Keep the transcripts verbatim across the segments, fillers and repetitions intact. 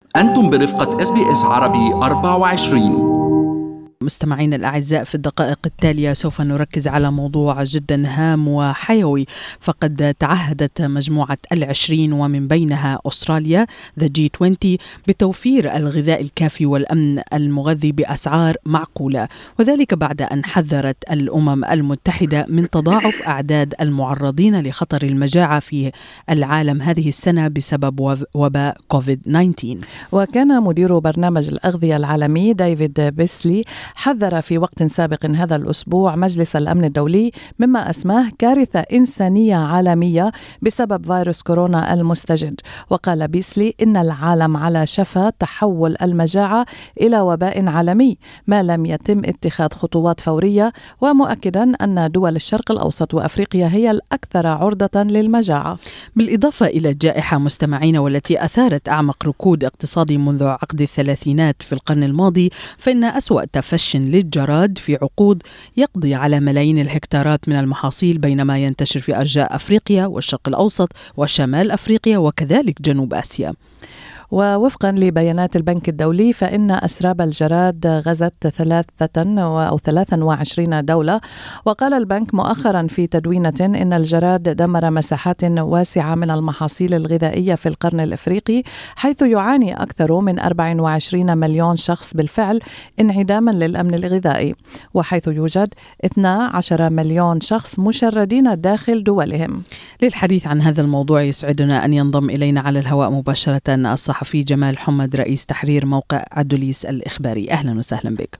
أنتم برفقة إس بي إس عربي أربعة وعشرين. مستمعين الأعزاء، في الدقائق التالية سوف نركز على موضوع جدا هام وحيوي، فقد تعهدت مجموعة العشرين ومن بينها أستراليا ذا جي عشرين بتوفير الغذاء الكافي والأمن المغذي بأسعار معقولة، وذلك بعد أن حذرت الأمم المتحدة من تضاعف أعداد المعرضين لخطر المجاعة في العالم هذه السنة بسبب وباء كوفيد تسعة عشر. وكان مدير برنامج الأغذية العالمي ديفيد بيسلي حذر في وقت سابق هذا الأسبوع مجلس الأمن الدولي مما أسماه كارثة إنسانية عالمية بسبب فيروس كورونا المستجد. وقال بيسلي إن العالم على شفا تحول المجاعة إلى وباء عالمي ما لم يتم اتخاذ خطوات فورية، ومؤكدا أن دول الشرق الأوسط وأفريقيا هي الأكثر عرضة للمجاعة. بالإضافة إلى الجائحة مستمعين والتي أثارت أعمق ركود اقتصادي منذ عقد الثلاثينات في القرن الماضي، فإن أسوأ تفشي للجراد في عقود يقضي على ملايين الهكتارات من المحاصيل، بينما ينتشر في أرجاء أفريقيا والشرق الأوسط وشمال أفريقيا وكذلك جنوب آسيا. ووفقا لبيانات البنك الدولي فإن أسراب الجراد غزت ثلاثة أو ثلاثة وعشرين دولة. وقال البنك مؤخرا في تدوينة إن الجراد دمر مساحات واسعة من المحاصيل الغذائية في القرن الإفريقي، حيث يعاني أكثر من أربعة وعشرين مليون شخص بالفعل انعداما للأمن الغذائي، وحيث يوجد اثني عشر مليون شخص مشردين داخل دولهم. للحديث عن هذا الموضوع يسعدنا أن ينضم إلينا على الهواء مباشرة الصحفي في جمال حمد رئيس تحرير موقع أدوليس الإخباري. أهلا وسهلا بك.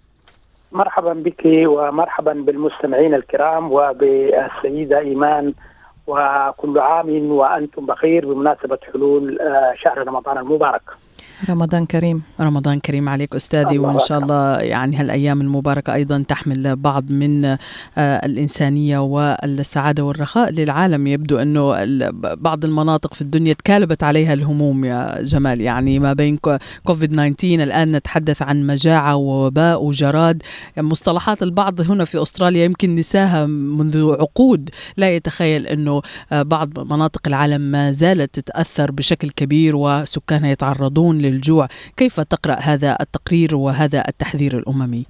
مرحبا بك ومرحبا بالمستمعين الكرام وبالسيدة إيمان، وكل عام وأنتم بخير بمناسبة حلول شهر رمضان المبارك. رمضان كريم. رمضان كريم عليك أستاذي، وإن شاء الله يعني هالأيام المباركة أيضا تحمل بعض من الإنسانية والسعادة والرخاء للعالم. يبدو أنه بعض المناطق في الدنيا تكالبت عليها الهموم يا جمال، يعني ما بين كوفيد تسعة عشر الآن نتحدث عن مجاعة ووباء وجراد، مصطلحات البعض هنا في أستراليا يمكن نساها منذ عقود. لا يتخيل أنه بعض مناطق العالم ما زالت تتأثر بشكل كبير وسكانها يتعرضون للجوع. كيف تقرأ هذا التقرير وهذا التحذير الأممي؟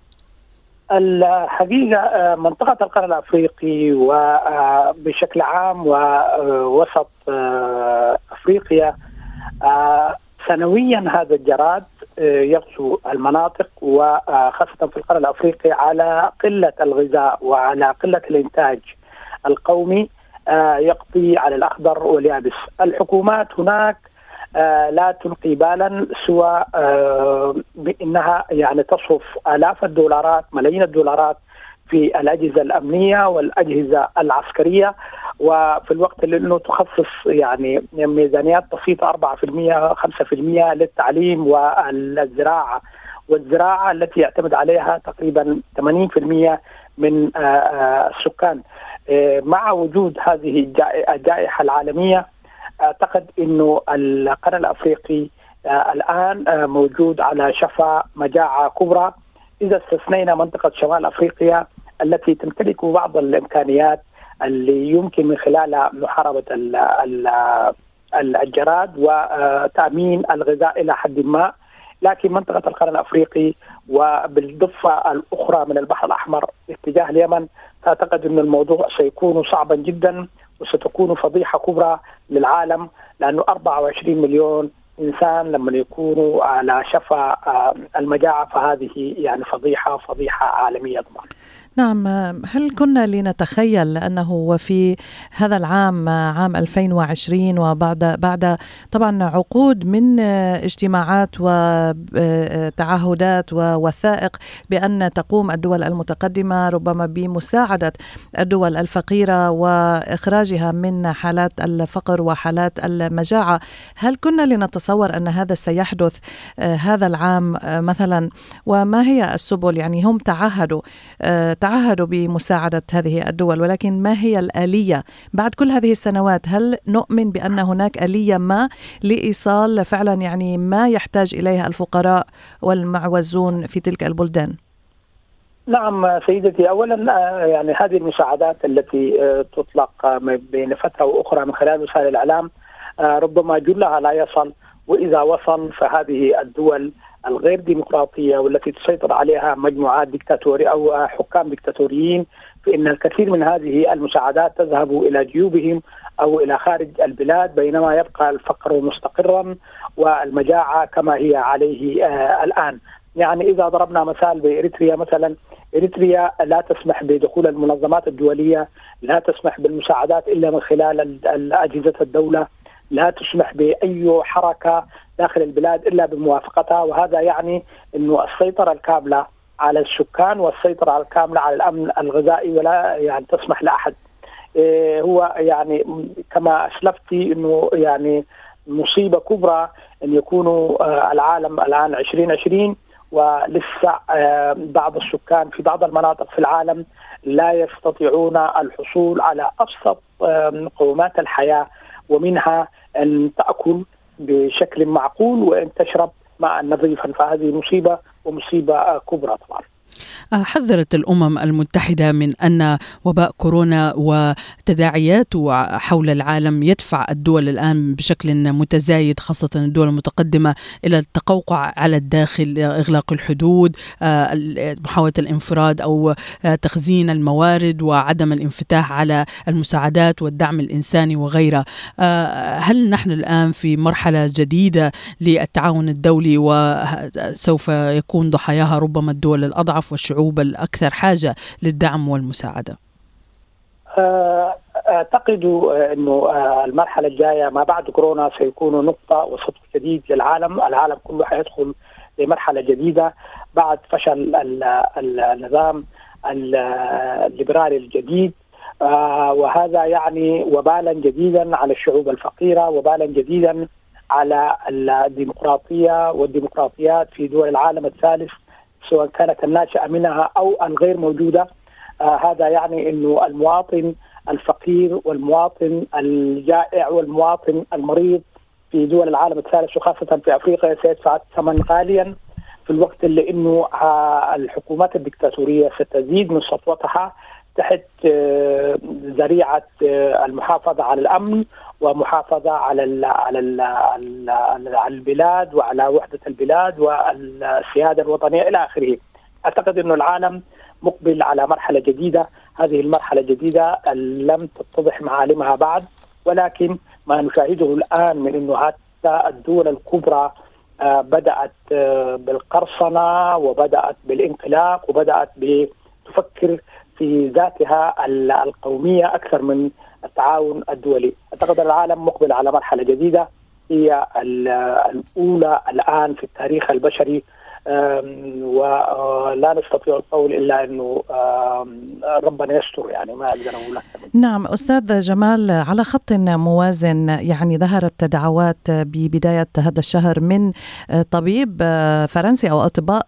الحقيقة منطقة القرن الأفريقي وبشكل عام ووسط أفريقيا سنويا هذا الجراد يغزو المناطق، وخاصة في القرن الأفريقي على قلة الغذاء وعلى قلة الإنتاج القومي يقضي على الأخضر واليابس. الحكومات هناك آه لا تلقي بالا سوى آه بأنها يعني تصرف آلاف الدولارات ملايين الدولارات في الأجهزة الأمنية والأجهزة العسكرية، وفي الوقت اللي أنه تخصص يعني ميزانيات بسيطة أربعة بالمئة خمسة بالمئة للتعليم والزراعة والزراعة التي يعتمد عليها تقريبا ثمانين بالمئة من آه آه السكان. آه مع وجود هذه الجائحة العالمية أعتقد أنه القرن الأفريقي آه الآن آه موجود على شفا مجاعة كبرى، إذا استثنينا منطقة شمال أفريقيا التي تمتلك بعض الإمكانيات اللي يمكن من خلالها محاربة الجراد وتأمين الغذاء إلى حد ما. لكن منطقة القرن الأفريقي وبالضفة الأخرى من البحر الأحمر اتجاه اليمن أعتقد أن الموضوع سيكون صعبا جدا وستكون فضيحة كبرى للعالم، لأنه أربعة وعشرين مليون إنسان لما يكونوا على شفا المجاعة فهذه يعني فضيحة فضيحة عالمية طبعا. نعم، هل كنا لنتخيل أنه وفي هذا العام عام ألفين وعشرين وبعد بعد طبعا عقود من اجتماعات وتعهدات ووثائق بأن تقوم الدول المتقدمة ربما بمساعدة الدول الفقيرة وإخراجها من حالات الفقر وحالات المجاعة، هل كنا لنتصور أن هذا سيحدث هذا العام مثلا؟ وما هي السبل؟ يعني هم تعهدوا تعهدوا بمساعدة هذه الدول، ولكن ما هي الآلية بعد كل هذه السنوات؟ هل نؤمن بأن هناك آلية ما لإيصال فعلا يعني ما يحتاج إليها الفقراء والمعوزون في تلك البلدان؟ نعم سيدتي، أولا يعني هذه المساعدات التي تطلق بين فترة وأخرى من خلال وسائل الإعلام ربما جلها لا يصل، وإذا وصل فهذه الدول الغير ديمقراطية والتي تسيطر عليها مجموعات ديكتاتورية أو حكام ديكتاتوريين، فإن الكثير من هذه المساعدات تذهب إلى جيوبهم أو إلى خارج البلاد، بينما يبقى الفقر مستقرا والمجاعة كما هي عليه آه الآن. يعني إذا ضربنا مثال بإريتريا مثلا، إريتريا لا تسمح بدخول المنظمات الدولية، لا تسمح بالمساعدات إلا من خلال أجهزة الدولة، لا تسمح بأي حركة داخل البلاد إلا بموافقتها، وهذا يعني أنه السيطرة الكاملة على السكان والسيطرة الكاملة على الأمن الغذائي، ولا يعني تسمح لأحد. إيه هو يعني كما أسلفتي أنه يعني مصيبة كبرى أن يكونوا آه العالم الآن عشرين عشرين ولسه آه بعض السكان في بعض المناطق في العالم لا يستطيعون الحصول على أبسط آه مقومات الحياة، ومنها أن تأكل بشكل معقول وأن تشرب ماء نظيفا. فهذه مصيبة ومصيبة كبرى طبعا. حذرت الأمم المتحدة من أن وباء كورونا وتداعياته حول العالم يدفع الدول الآن بشكل متزايد، خاصة الدول المتقدمة، إلى التقوقع على الداخل، إغلاق الحدود، محاولة الانفراد أو تخزين الموارد، وعدم الانفتاح على المساعدات والدعم الإنساني وغيرها. هل نحن الآن في مرحلة جديدة للتعاون الدولي وسوف يكون ضحاياها ربما الدول الأضعف والشعوب الأكثر حاجة للدعم والمساعدة؟ أعتقد أنه المرحلة الجاية ما بعد كورونا سيكون نقطة وسط جديد للعالم. العالم كله حيدخل لمرحلة جديدة بعد فشل النظام الليبرالي الجديد، وهذا يعني وبالا جديدا على الشعوب الفقيرة، وبالا جديدا على الديمقراطية والديمقراطيات في دول العالم الثالث، سواء كانت الناشئة منها أو الغير موجودة. آه هذا يعني أنه المواطن الفقير والمواطن الجائع والمواطن المريض في دول العالم الثالث وخاصة في أفريقيا سيدفع ثمن غاليا، في الوقت اللي أنه آه الحكومات الدكتاتورية ستزيد من سطوتها تحت آه ذريعة آه المحافظة على الأمن ومحافظة على ال على ال على البلاد وعلى وحدة البلاد والسيادة الوطنية إلى آخره. أعتقد أن العالم مقبل على مرحلة جديدة. هذه المرحلة الجديدة لم تتضح معالمها بعد، ولكن ما نشاهده الآن من أنه حتى الدول الكبرى بدأت بالقرصنة وبدأت بالانقلاق وبدأت بتفكر في ذاتها القومية أكثر من التعاون الدولي. أعتقد العالم مقبل على مرحلة جديدة هي الأولى الآن في التاريخ البشري، ولا نستطيع القول إلا أنه ربنا يستر، يعني ما أقدر أقول أكثر. نعم أستاذ جمال، على خط موازن يعني ظهرت دعوات ببداية هذا الشهر من طبيب فرنسي أو أطباء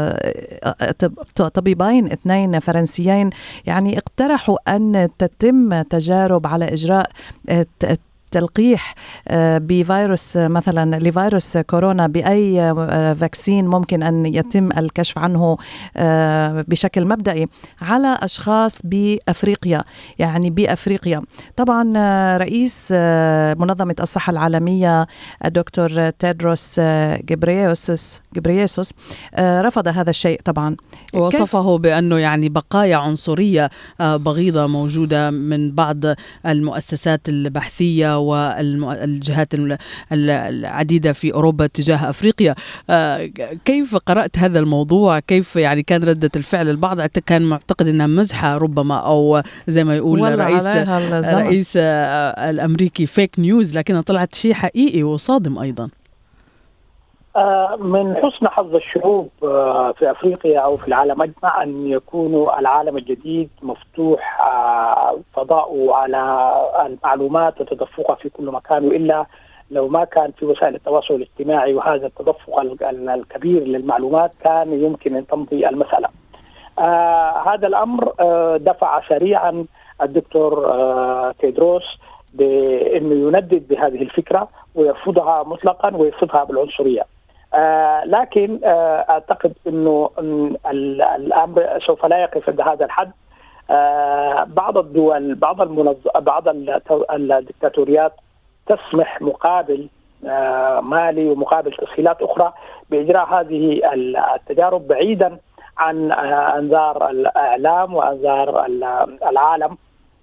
طبيبين اثنين فرنسيين يعني اقترحوا أن تتم تجارب على إجراء تلقيح بفيروس مثلا لفيروس كورونا بأي فاكسين ممكن أن يتم الكشف عنه بشكل مبدئي على أشخاص بأفريقيا. يعني بأفريقيا طبعا رئيس منظمة الصحة العالمية الدكتور تيدروس غبرييسوس غبرييسوس رفض هذا الشيء طبعا، وصفه بأنه يعني بقايا عنصرية بغيضة موجودة من بعض المؤسسات البحثية والجهات العديدة في أوروبا تجاه أفريقيا. كيف قرأت هذا الموضوع؟ كيف يعني كان ردة الفعل؟ البعض كان معتقد أنها مزحة ربما، أو زي ما يقول رئيس رئيس الأمريكي فيك نيوز، لكنها طلعت شيء حقيقي وصادم أيضا. من حسن حظ الشعوب في أفريقيا أو في العالم أجمع أن يكونوا العالم الجديد مفتوح فضاؤه على المعلومات وتدفقها في كل مكان، وإلا لو ما كان في وسائل التواصل الاجتماعي وهذا التدفق الكبير للمعلومات كان يمكن أن تمضي المسألة. هذا الأمر دفع سريعا الدكتور تيدروس بأنه يندد بهذه الفكرة ويرفضها مطلقا ويصفها بالعنصرية. آه لكن آه أعتقد أنه الأمر سوف لا يقف عند هذا الحد. آه بعض الدول بعض المنظ... بعض الدكتاتوريات تسمح مقابل مالي ومقابل تسهيلات أخرى بإجراء هذه التجارب بعيدا عن أنظار الإعلام وأنظار العالم.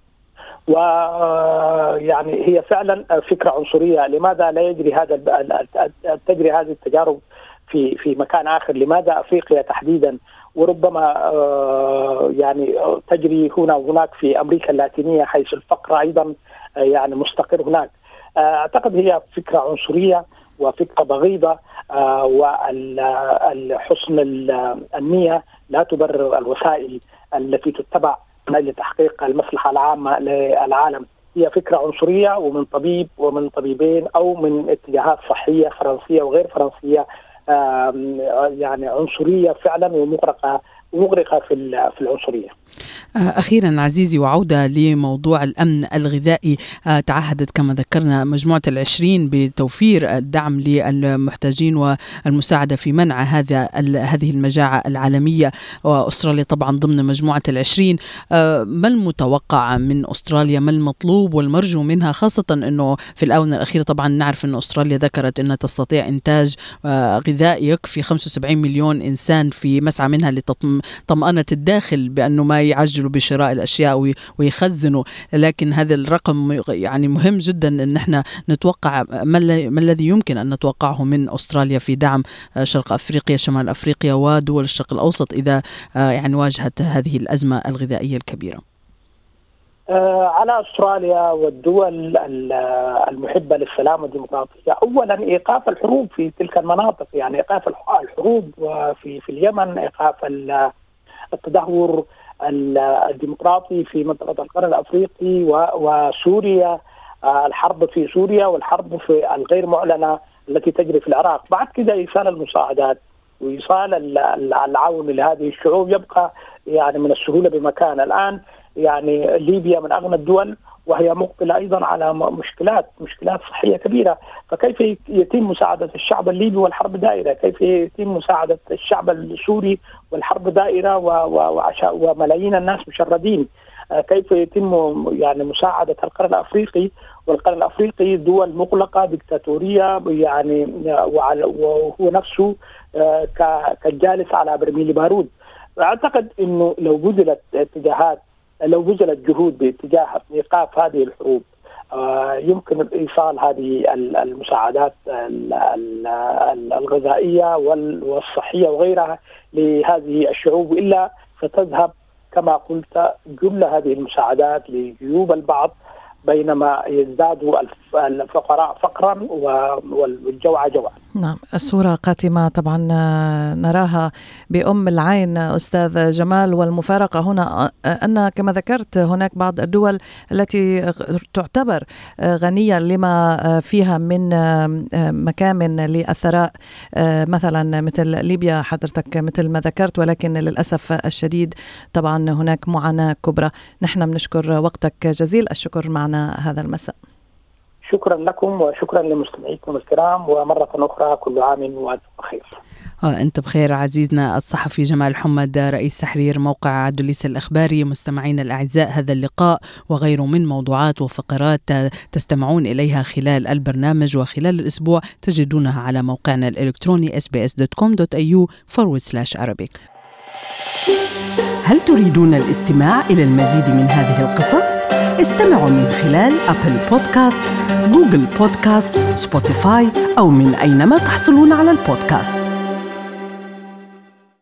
ويعني هي فعلا فكرة عنصرية. لماذا لا يجري هذا تجري هذه التجارب في في مكان آخر؟ لماذا أفريقيا تحديدا؟ وربما يعني تجري هنا وهناك في أمريكا اللاتينية حيث الفقر أيضا يعني مستقر هناك. أعتقد هي فكرة عنصرية وفكرة بغيضة، وحسن النية لا تبرر الوسائل التي تتبع من أجل تحقيق المصلحة العامة للعالم. هي فكرة عنصرية ومن طبيب ومن طبيبين أو من اتجاهات صحية فرنسية وغير فرنسية، يعني عنصرية فعلا ومغرقة ومغرقة في في العنصرية. أخيرا عزيزي، وعودة لموضوع الأمن الغذائي، تعهدت كما ذكرنا مجموعة العشرين بتوفير الدعم للمحتاجين والمساعدة في منع هذا هذه المجاعة العالمية، وأستراليا طبعا ضمن مجموعة العشرين. ما المتوقع من أستراليا؟ ما المطلوب والمرجو منها، خاصة أنه في الآونة الأخيرة طبعا نعرف أن أستراليا ذكرت أنها تستطيع إنتاج غذاء يكفي خمسة وسبعين مليون إنسان في مسعى منها لطمأنة الداخل بأنه ما يعجلوا بشراء الأشياء ويخزنوا، لكن هذا الرقم يعني مهم جدا أن احنا نتوقع ما الذي يمكن أن نتوقعه من أستراليا في دعم شرق أفريقيا، شمال أفريقيا ودول الشرق الأوسط إذا يعني واجهت هذه الأزمة الغذائية الكبيرة. على أستراليا والدول المحبة للسلام والديمقراطية أولا إيقاف الحروب في تلك المناطق، يعني إيقاف الحروب في في اليمن، إيقاف التدهور الديمقراطي في منطقة القرن الأفريقي وسوريا، الحرب في سوريا والحرب في الغير معلنة التي تجري في العراق. بعد كده إيصال المساعدات وإيصال العون لهذه الشعوب يبقى يعني من السهولة بمكان. الآن يعني ليبيا من أغنى الدول وهي مقبلة أيضا على مشكلات مشكلات صحية كبيرة، فكيف يتم مساعدة الشعب الليبي والحرب دائرة؟ كيف يتم مساعدة الشعب السوري والحرب دائرة وملايين الناس مشردين؟ كيف يتم يعني مساعدة القرن الأفريقي والقرن الأفريقي دول مغلقة ديكتاتورية يعني وهو نفسه كالجالس على برميل بارود؟ أعتقد إنه لو بذلت اتجاهات لو بذلت جهود باتجاه إيقاف هذه الحروب يمكن إيصال هذه المساعدات الغذائية والصحية وغيرها لهذه الشعوب، إلا ستذهب كما قلت جملة هذه المساعدات لجيوب البعض بينما يزداد الفقراء فقرا والجوع جوعا. نعم، الصورة قاتمة طبعا نراها بأم العين أستاذ جمال، والمفارقة هنا أن كما ذكرت هناك بعض الدول التي تعتبر غنية لما فيها من مكامن للثراء، مثلا مثل ليبيا حضرتك مثل ما ذكرت، ولكن للأسف الشديد طبعا هناك معاناة كبرى. نحن بنشكر وقتك جزيل الشكر معنا هذا المساء. شكرا لكم وشكرا لمستمعيكم الكرام، ومرة أخرى كل عام وأنتم بخير. آه أنت بخير عزيزنا الصحفي جمال حمد رئيس تحرير موقع عدوليس الإخباري. مستمعين الأعزاء، هذا اللقاء وغيره من موضوعات وفقرات تستمعون إليها خلال البرنامج وخلال الأسبوع تجدونها على موقعنا الإلكتروني إس بي إس دوت كوم دوت إيه يو فورورد سلاش عربيك. هل تريدون الاستماع إلى المزيد من هذه القصص؟ استمعوا من خلال أبل بودكاست، جوجل بودكاست، سبوتيفاي أو من أينما تحصلون على البودكاست.